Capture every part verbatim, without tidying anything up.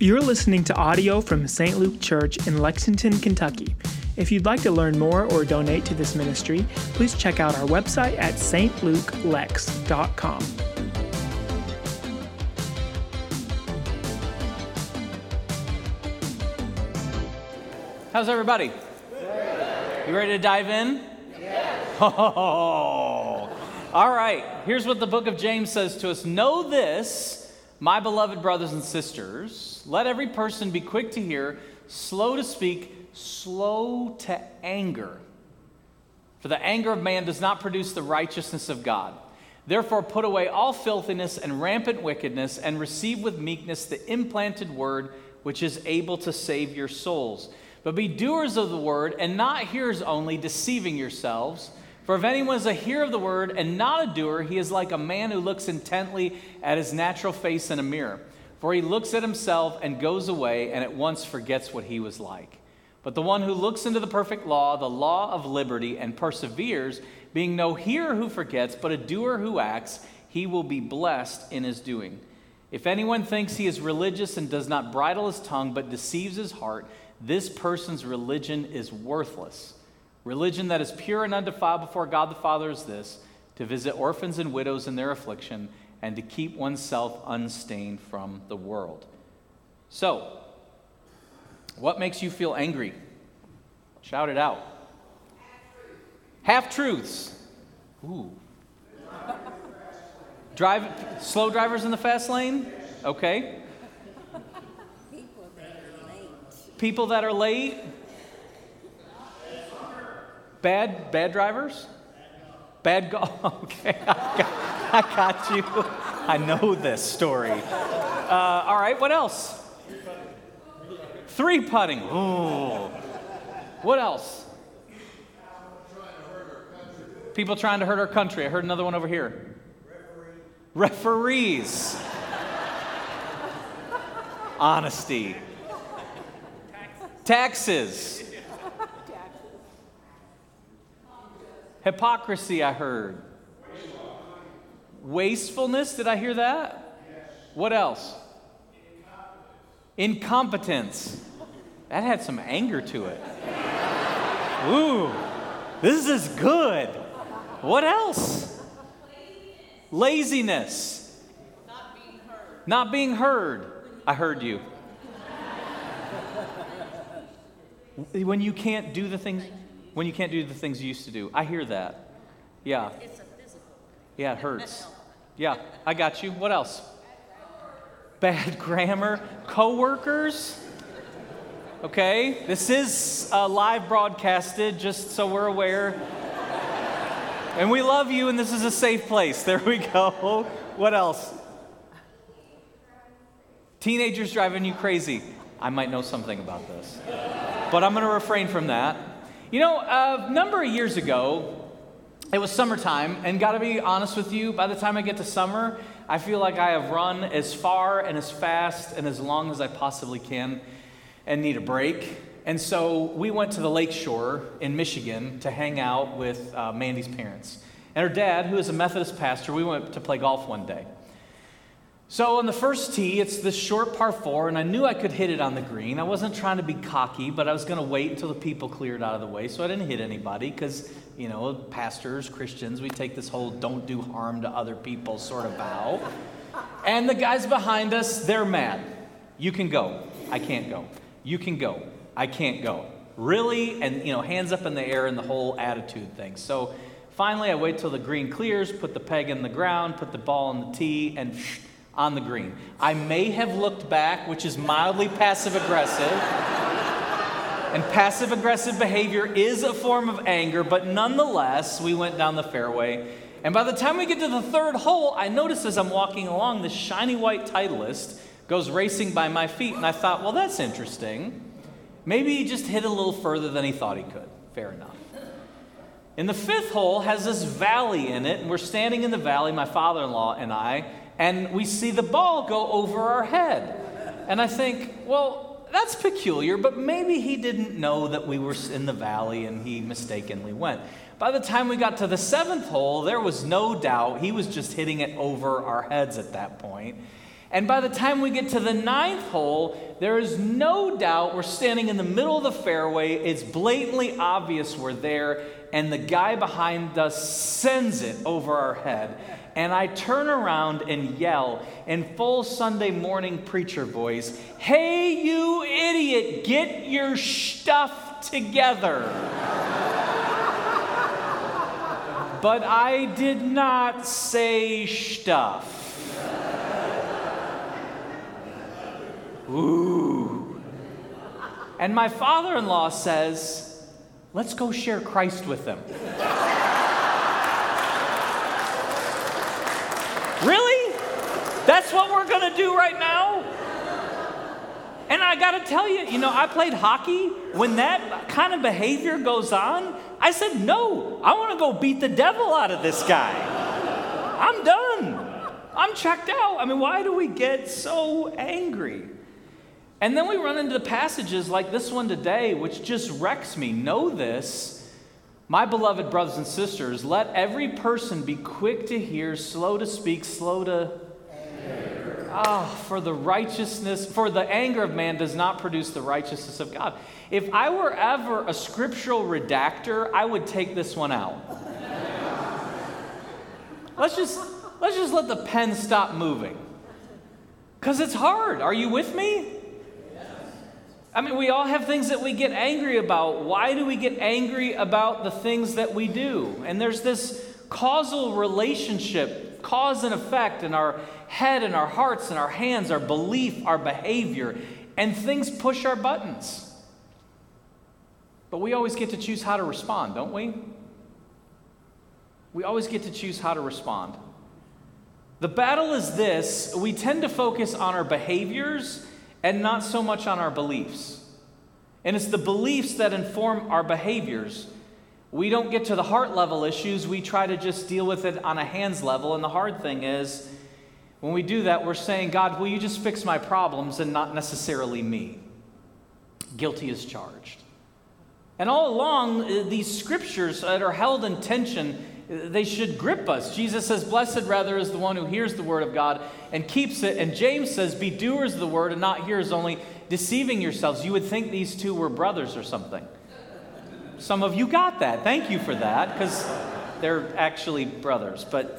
You're listening to audio from Saint Luke Church in Lexington, Kentucky. If you'd like to learn more or donate to this ministry, please check out our website at s t luke lex dot com. How's everybody? You ready to dive in? Yes. Oh, all right. Here's what the book of James says to us. Know this, my beloved brothers and sisters, let every person be quick to hear, slow to speak, slow to anger. For the anger of man does not produce the righteousness of God. Therefore put away all filthiness and rampant wickedness, and receive with meekness the implanted word, which is able to save your souls. But be doers of the word, and not hearers only, deceiving yourselves. For if anyone is a hearer of the word and not a doer, he is like a man who looks intently at his natural face in a mirror. For he looks at himself and goes away and at once forgets what he was like. But the one who looks into the perfect law, the law of liberty, and perseveres, being no hearer who forgets, but a doer who acts, he will be blessed in his doing. If anyone thinks he is religious and does not bridle his tongue, but deceives his heart, this person's religion is worthless. Religion that is pure and undefiled before God the Father is this, to visit orphans and widows in their affliction, and to keep oneself unstained from the world. So, what makes you feel angry? Shout it out. Half-truths. Ooh. Drive, slow drivers in the fast lane? Okay. People that are late. Bad, bad drivers? Bad go. Okay, I got, I got you. I know this story. Uh, all right, what else? Three putting. Ooh. What else? People trying to hurt our country. I heard another one over here. Referees. Honesty. Taxes. Hypocrisy, I heard. Wastefulness, did I hear that? What else? Incompetence. That had some anger to it. Ooh, this is good. What else? Laziness. Not being heard. Not being heard. I heard you. When you can't do the things, when you can't do the things you used to do. I hear that. Yeah. It's a physical. Yeah, it hurts. Yeah, I got you. What else? Bad grammar. Coworkers. Okay, this is uh, live broadcasted, just so we're aware. And we love you, and this is a safe place. There we go. What else? Teenagers driving you crazy. I might know something about this, but I'm going to refrain from that. You know, a number of years ago, it was summertime, and got to be honest with you, by the time I get to summer, I feel like I have run as far and as fast and as long as I possibly can and need a break. And so we went to the lake shore in Michigan to hang out with uh, Mandy's parents. And her dad, who is a Methodist pastor, we went to play golf one day. So on the first tee, it's this short par four, and I knew I could hit it on the green. I wasn't trying to be cocky, but I was going to wait until the people cleared out of the way, so I didn't hit anybody because, you know, pastors, Christians, we take this whole don't do harm to other people sort of vow. And the guys behind us, they're mad. You can go. I can't go. You can go. I can't go. Really? And, you know, hands up in the air and the whole attitude thing. So finally, I wait till the green clears, put the peg in the ground, put the ball on the tee, and on the green. I may have looked back, which is mildly passive-aggressive. And passive-aggressive behavior is a form of anger, but nonetheless, we went down the fairway. And by the time we get to the third hole, I noticed as I'm walking along, this shiny white Titleist goes racing by my feet, and I thought, well, that's interesting. Maybe he just hit a little further than he thought he could. Fair enough. And the fifth hole has this valley in it, and we're standing in the valley, my father-in-law and I, and we see the ball go over our head. And I think, well, that's peculiar, but maybe he didn't know that we were in the valley and he mistakenly went. By the time we got to the seventh hole, there was no doubt he was just hitting it over our heads at that point. And by the time we get to the ninth hole, there is no doubt we're standing in the middle of the fairway. It's blatantly obvious we're there, and the guy behind us sends it over our head. And I turn around and yell in full Sunday morning preacher voice, "Hey, you idiot, get your stuff together." But I did not say stuff. Ooh. And my father-in-law says, "Let's go share Christ with them." Really? That's what we're going to do right now? And I got to tell you, you know, I played hockey. When that kind of behavior goes on, I said, no, I want to go beat the devil out of this guy. I'm done. I'm checked out. I mean, why do we get so angry? And then we run into passages like this one today, which just wrecks me. Know this, my beloved brothers and sisters, let every person be quick to hear, slow to speak, slow to... Ah, oh, for the righteousness, for the anger of man does not produce the righteousness of God. If I were ever a scriptural redactor, I would take this one out. Let's just, let's just let the pen stop moving. Because it's hard. Are you with me? I mean, we all have things that we get angry about. Why do we get angry about the things that we do? And there's this causal relationship, cause and effect in our head and our hearts and our hands, our belief, our behavior, and things push our buttons. But we always get to choose how to respond, don't we? We always get to choose how to respond. The battle is this: we tend to focus on our behaviors and not so much on our beliefs. And it's the beliefs that inform our behaviors. We don't get to the heart level issues. We try to just deal with it on a hands level. And the hard thing is, when we do that, we're saying, God, will you just fix my problems and not necessarily me? Guilty as charged. And all along, these scriptures that are held in tension, they should grip us. Jesus says, blessed rather is the one who hears the word of God and keeps it. And James says, be doers of the word and not hearers only, deceiving yourselves. You would think these two were brothers or something. Some of you got that. Thank you for that, because they're actually brothers. But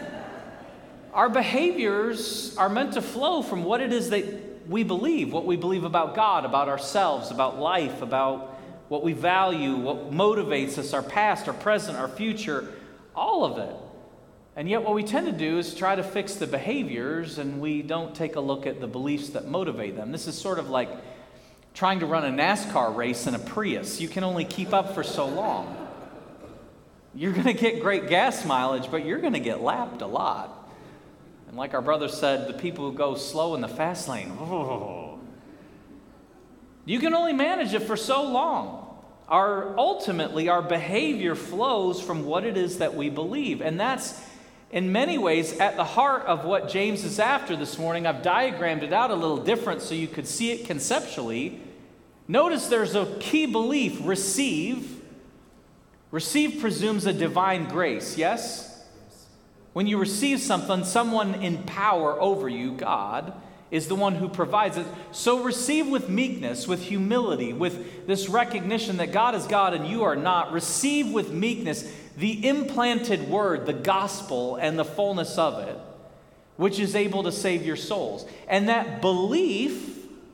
our behaviors are meant to flow from what it is that we believe, what we believe about God, about ourselves, about life, about what we value, what motivates us, our past, our present, our future, all of it. And yet what we tend to do is try to fix the behaviors, and we don't take a look at the beliefs that motivate them. This is sort of like trying to run a NASCAR race in a Prius. You can only keep up for so long. You're going to get great gas mileage, but you're going to get lapped a lot. And like our brother said, the people who go slow in the fast lane, oh, you can only manage it for so long. Our ultimately, our behavior flows from what it is that we believe. And that's, in many ways, at the heart of what James is after this morning. I've diagrammed it out a little different so you could see it conceptually. Notice there's a key belief: receive. Receive presumes a divine grace, yes? When you receive something, someone in power over you, God, is the one who provides it. So receive with meekness, with humility, with this recognition that God is God and you are not. Receive with meekness the implanted word, the gospel, and the fullness of it, which is able to save your souls. And that belief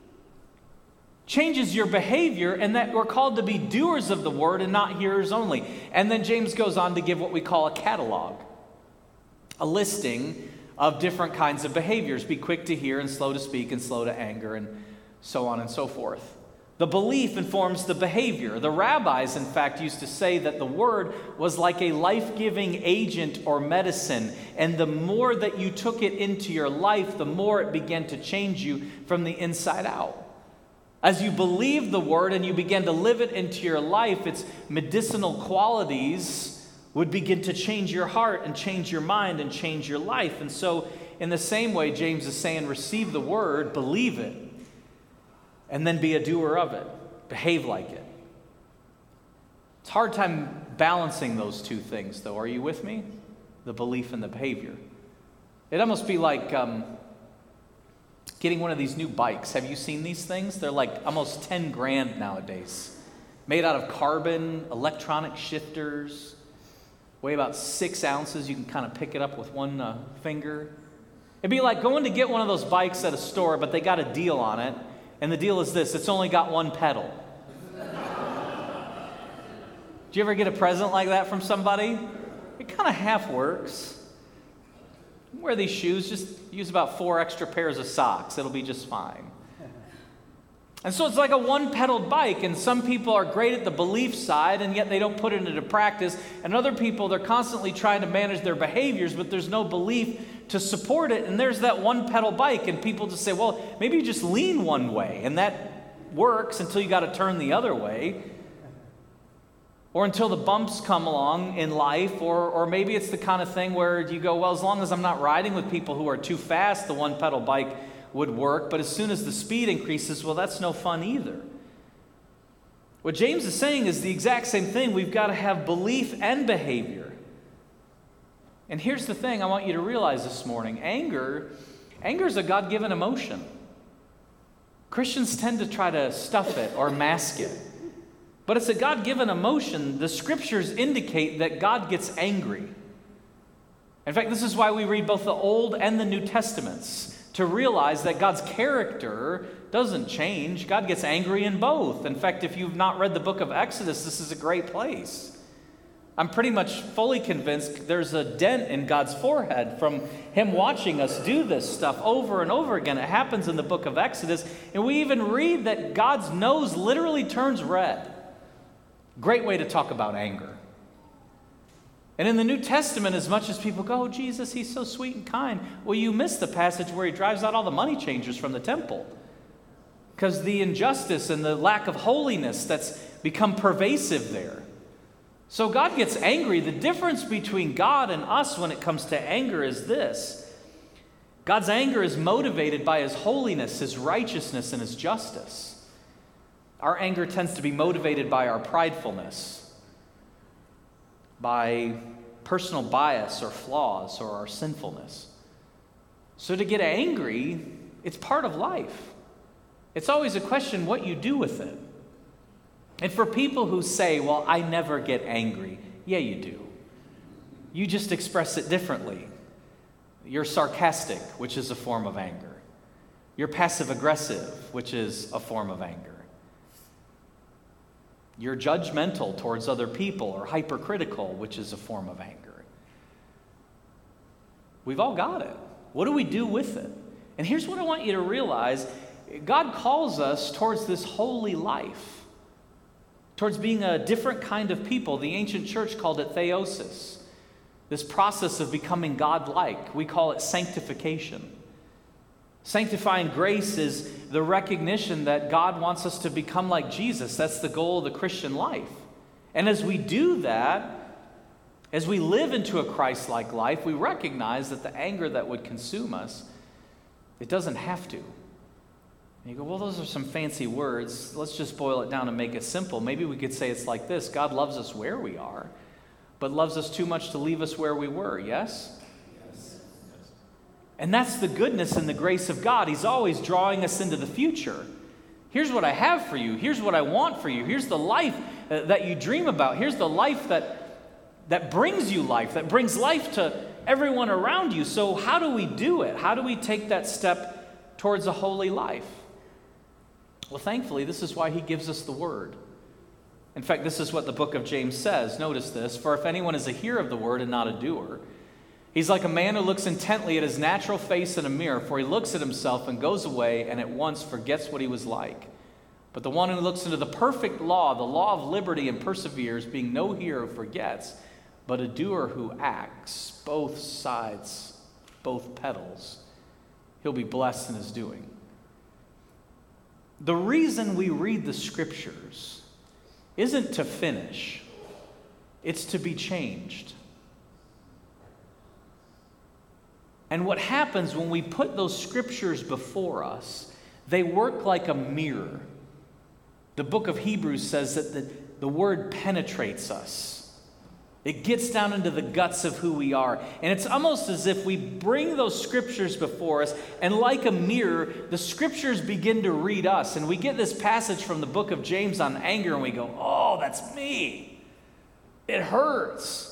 changes your behavior, and that we're called to be doers of the word and not hearers only. And then James goes on to give what we call a catalog, a listing of different kinds of behaviors. Be quick to hear and slow to speak and slow to anger, and so on and so forth. The belief informs the behavior. The rabbis, in fact, used to say that the word was like a life-giving agent or medicine, and the more that you took it into your life, the more it began to change you from the inside out. As you believe the word and you begin to live it into your life, its medicinal qualities would begin to change your heart and change your mind and change your life. And so, in the same way, James is saying, receive the word, believe it, and then be a doer of it. Behave like it. It's a hard time balancing those two things, though. Are you with me? The belief and the behavior. It'd almost be like, um, getting one of these new bikes. Have you seen these things? They're like almost ten grand nowadays. Made out of carbon, electronic shifters, weigh about six ounces. You can kind of pick it up with one uh, finger. It'd be like going to get one of those bikes at a store, but they got a deal on it. And the deal is this: it's only got one pedal. Do you ever get a present like that from somebody? It kind of half works. Wear these shoes, just use about four extra pairs of socks. It'll be just fine. And so it's like a one-pedaled bike, and some people are great at the belief side, and yet they don't put it into practice. And other people, they're constantly trying to manage their behaviors, but there's no belief to support it. And there's that one-pedal bike, and people just say, well, maybe you just lean one way, and that works until you got to turn the other way. Or until the bumps come along in life, or or maybe it's the kind of thing where you go, well, as long as I'm not riding with people who are too fast, the one-pedal bike would work. But as soon as the speed increases, well, that's no fun either. What James is saying is the exact same thing. We've got to have belief and behavior. And here's the thing I want you to realize this morning. Anger, anger is a God-given emotion. Christians tend to try to stuff it or mask it. But it's a God-given emotion. The scriptures indicate that God gets angry. In fact, this is why we read both the Old and the New Testaments, to realize that God's character doesn't change. God gets angry in both. In fact, if you've not read the book of Exodus, this is a great place. I'm pretty much fully convinced there's a dent in God's forehead from him watching us do this stuff over and over again. It happens in the book of Exodus. And we even read that God's nose literally turns red. Great way to talk about anger. And in the New Testament, as much as people go, oh, Jesus, he's so sweet and kind. Well, you miss the passage where he drives out all the money changers from the temple. Because the injustice and the lack of holiness that's become pervasive there. So God gets angry. The difference between God and us when it comes to anger is this. God's anger is motivated by his holiness, his righteousness, and his justice. Our anger tends to be motivated by our pridefulness, by personal bias or flaws or our sinfulness. So to get angry, it's part of life. It's always a question what you do with it. And for people who say, well, I never get angry, yeah, you do. You just express it differently. You're sarcastic, which is a form of anger. You're passive-aggressive, which is a form of anger. You're judgmental towards other people or hypercritical, which is a form of anger. We've all got it. What do we do with it? And here's what I want you to realize. God calls us towards this holy life, towards being a different kind of people. The ancient church called it theosis, this process of becoming God-like. We call it sanctification. Sanctifying grace is the recognition that God wants us to become like Jesus. That's the goal of the Christian life. And as we do that, as we live into a Christ-like life, we recognize that the anger that would consume us, it doesn't have to. And you go, well, those are some fancy words. Let's just boil it down and make it simple. Maybe we could say it's like this. God loves us where we are, but loves us too much to leave us where we were, yes? And that's the goodness and the grace of God. He's always drawing us into the future. Here's what I have for you. Here's what I want for you. Here's the life uh, that you dream about. Here's the life that, that brings you life, that brings life to everyone around you. So how do we do it? How do we take that step towards a holy life? Well, thankfully, this is why he gives us the word. In fact, this is what the book of James says. Notice this. For if anyone is a hearer of the word and not a doer, he's like a man who looks intently at his natural face in a mirror, for he looks at himself and goes away and at once forgets what he was like. But the one who looks into the perfect law, the law of liberty, and perseveres, being no hearer who forgets, but a doer who acts, both sides, both pedals, he'll be blessed in his doing. The reason we read the scriptures isn't to finish, it's to be changed. And what happens when we put those scriptures before us, they work like a mirror. The book of Hebrews says that the, the word penetrates us. It gets down into the guts of who we are. And it's almost as if we bring those scriptures before us, and like a mirror, the scriptures begin to read us. And we get this passage from the book of James on anger, and we go, oh, that's me. It hurts.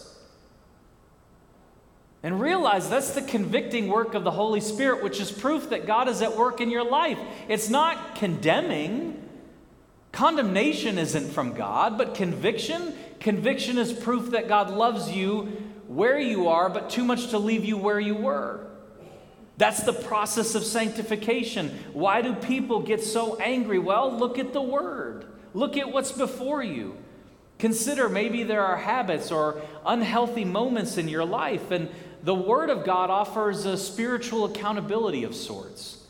And realize that's the convicting work of the Holy Spirit, which is proof that God is at work in your life. It's not condemning. Condemnation isn't from God, but conviction, conviction is proof that God loves you where you are, but too much to leave you where you were. That's the process of sanctification. Why do people get so angry? Well, look at the Word. Look at what's before you. Consider maybe there are habits or unhealthy moments in your life, and the Word of God offers a spiritual accountability of sorts.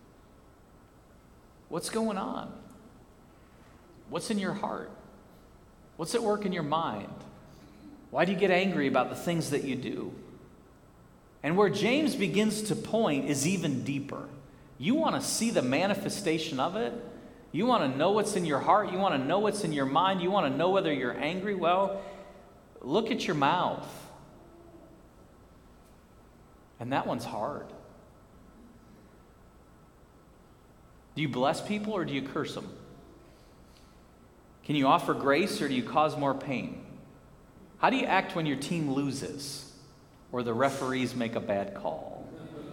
What's going on? What's in your heart? What's at work in your mind? Why do you get angry about the things that you do? And where James begins to point is even deeper. You want to see the manifestation of it? You want to know what's in your heart? You want to know what's in your mind? You want to know whether you're angry? Well, look at your mouth. And that one's hard. Do you bless people or do you curse them? Can you offer grace or do you cause more pain? How do you act when your team loses or the referees make a bad call?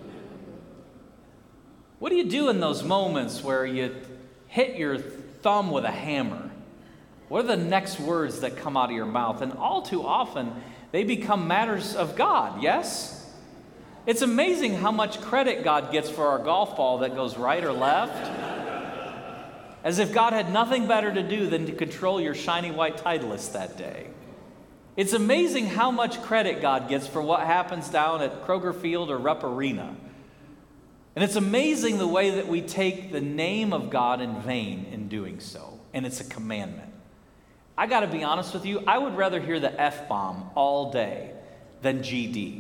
What do you do in those moments where you hit your thumb with a hammer? What are the next words that come out of your mouth? And all too often, they become matters of God, yes? It's amazing how much credit God gets for our golf ball that goes right or left. As if God had nothing better to do than to control your shiny white Titleist that day. It's amazing how much credit God gets for what happens down at Kroger Field or Rupp Arena. And it's amazing the way that we take the name of God in vain in doing so. And it's a commandment. I got to be honest with you, I would rather hear the F-bomb all day than G D.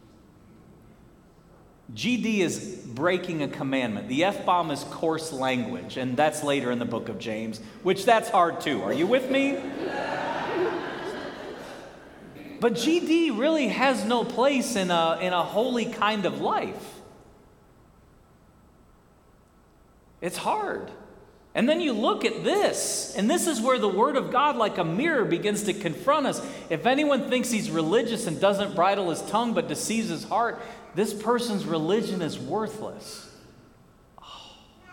G D is breaking a commandment. The F-bomb is coarse language, and that's later in the book of James, which that's hard too. Are you with me? But G D really has no place in a, in a holy kind of life. It's hard. And then you look at this, and this is where the Word of God, like a mirror, begins to confront us. If anyone thinks he's religious and doesn't bridle his tongue but deceives his heart, this person's religion is worthless. Oh,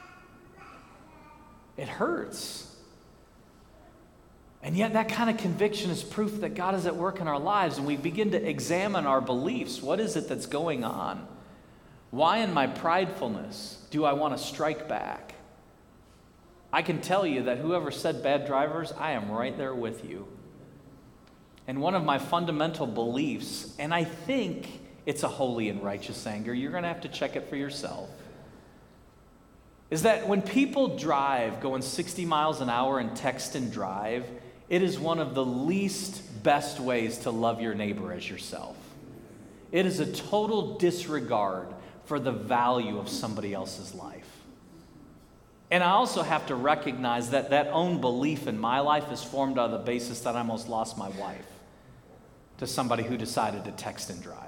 it hurts. And yet that kind of conviction is proof that God is at work in our lives, and we begin to examine our beliefs. What is it that's going on? Why in my pridefulness do I want to strike back? I can tell you that whoever said bad drivers, I am right there with you. And one of my fundamental beliefs, and I think it's a holy and righteous anger, you're going to have to check it for yourself, is that when people drive going sixty miles an hour and text and drive, it is one of the least best ways to love your neighbor as yourself. It is a total disregard for the value of somebody else's life. And I also have to recognize that that own belief in my life is formed on the basis that I almost lost my wife to somebody who decided to text and drive.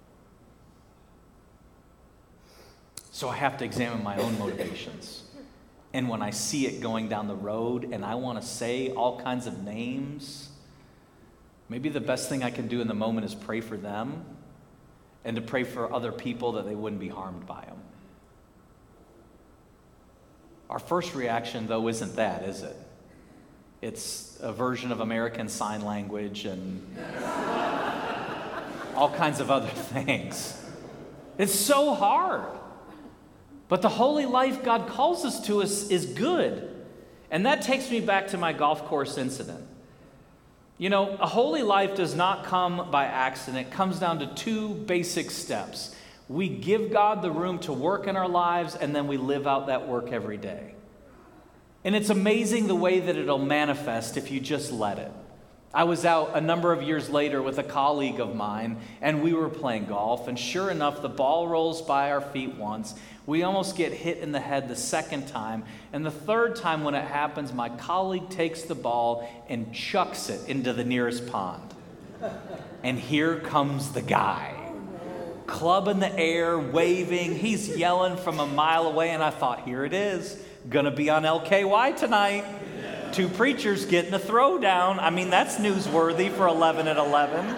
So I have to examine my own motivations. And when I see it going down the road and I want to say all kinds of names, maybe the best thing I can do in the moment is pray for them and to pray for other people that they wouldn't be harmed by them. Our first reaction, though, isn't that, is it? It's a version of American Sign Language and all kinds of other things. It's so hard. But the holy life God calls us to is, is good. And that takes me back to my golf course incident. You know, a holy life does not come by accident. It comes down to two basic steps. We give God the room to work in our lives, and then we live out that work every day. And it's amazing the way that it'll manifest if you just let it. I was out a number of years later with a colleague of mine, and we were playing golf, and sure enough, the ball rolls by our feet once. We almost get hit in the head the second time, and the third time when it happens, my colleague takes the ball and chucks it into the nearest pond. And here comes the guy. Club in the air, waving. He's yelling from a mile away. And I thought, here it is. Gonna be on L K Y tonight. Two preachers getting a throwdown. I mean, that's newsworthy for eleven at eleven.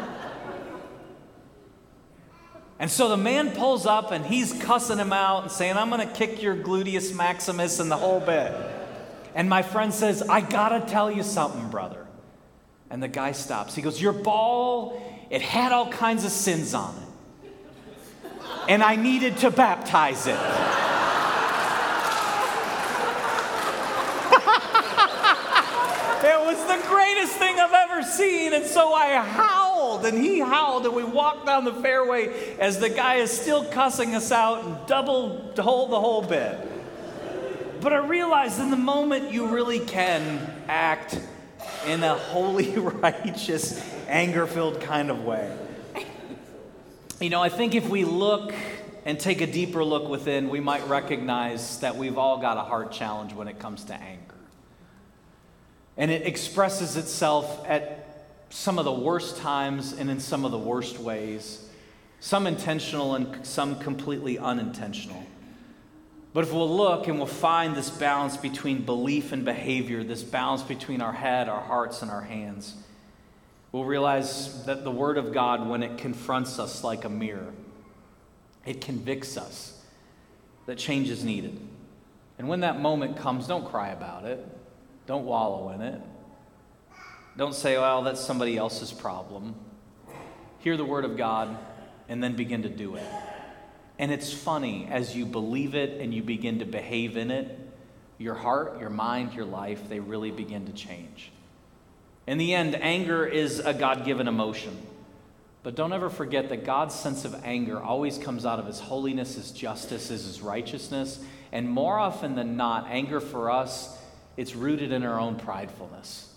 And so the man pulls up and he's cussing him out and saying, I'm going to kick your gluteus maximus and the whole bit. And my friend says, I got to tell you something, brother. And the guy stops. He goes, your ball, it had all kinds of sins on it. And I needed to baptize it. It was the greatest thing I've ever seen. And so I howled and he howled and we walked down the fairway as the guy is still cussing us out and double hold the whole bit. But I realized in the moment you really can act in a holy, righteous, anger-filled kind of way. You know, I think if we look and take a deeper look within, we might recognize that we've all got a heart challenge when it comes to anger. And it expresses itself at some of the worst times and in some of the worst ways, some intentional and some completely unintentional. But if we'll look and we'll find this balance between belief and behavior, this balance between our head, our hearts, and our hands, we'll realize that the Word of God, when it confronts us like a mirror, it convicts us that change is needed. And when that moment comes, don't cry about it. Don't wallow in it. Don't say, well, that's somebody else's problem. Hear the Word of God and then begin to do it. And it's funny, as you believe it and you begin to behave in it, your heart, your mind, your life, they really begin to change. In the end, anger is a God-given emotion. But don't ever forget that God's sense of anger always comes out of His holiness, His justice, His righteousness. And more often than not, anger for us, it's rooted in our own pridefulness.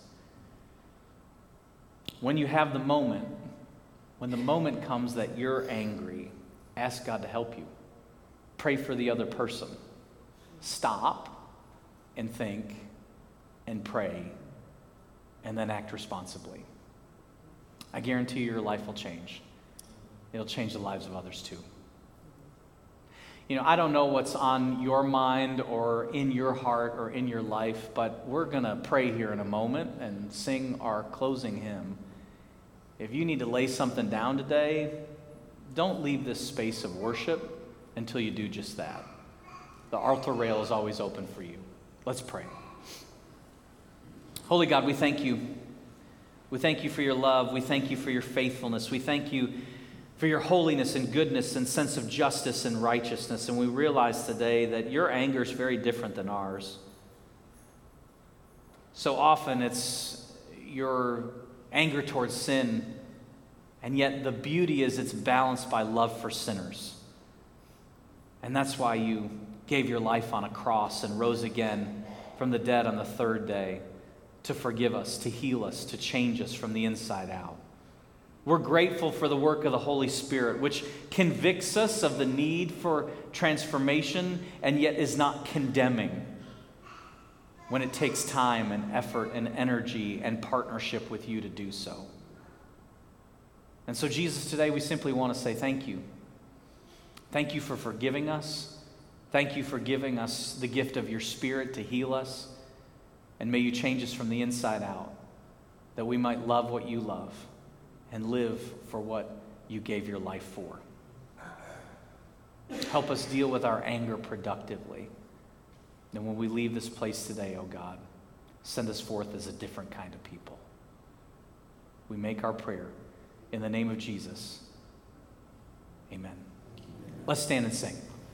When you have the moment, when the moment comes that you're angry, ask God to help you. Pray for the other person. Stop and think and pray and then act responsibly. I guarantee you your life will change. It'll change the lives of others too. You know, I don't know what's on your mind or in your heart or in your life, but we're going to pray here in a moment and sing our closing hymn. If you need to lay something down today, don't leave this space of worship until you do just that. The altar rail is always open for you. Let's pray. Holy God, we thank you. We thank you for your love. We thank you for your faithfulness. We thank you for your holiness and goodness and sense of justice and righteousness. And we realize today that your anger is very different than ours. So often it's your anger towards sin, and yet the beauty is it's balanced by love for sinners. And that's why you gave your life on a cross and rose again from the dead on the third day to forgive us, to heal us, to change us from the inside out. We're grateful for the work of the Holy Spirit, which convicts us of the need for transformation and yet is not condemning when it takes time and effort and energy and partnership with you to do so. And so, Jesus, today we simply want to say thank you. Thank you for forgiving us. Thank you for giving us the gift of your Spirit to heal us. And may you change us from the inside out, that we might love what you love and live for what you gave your life for. Help us deal with our anger productively. And when we leave this place today, oh God, send us forth as a different kind of people. We make our prayer in the name of Jesus. Amen. Let's stand and sing.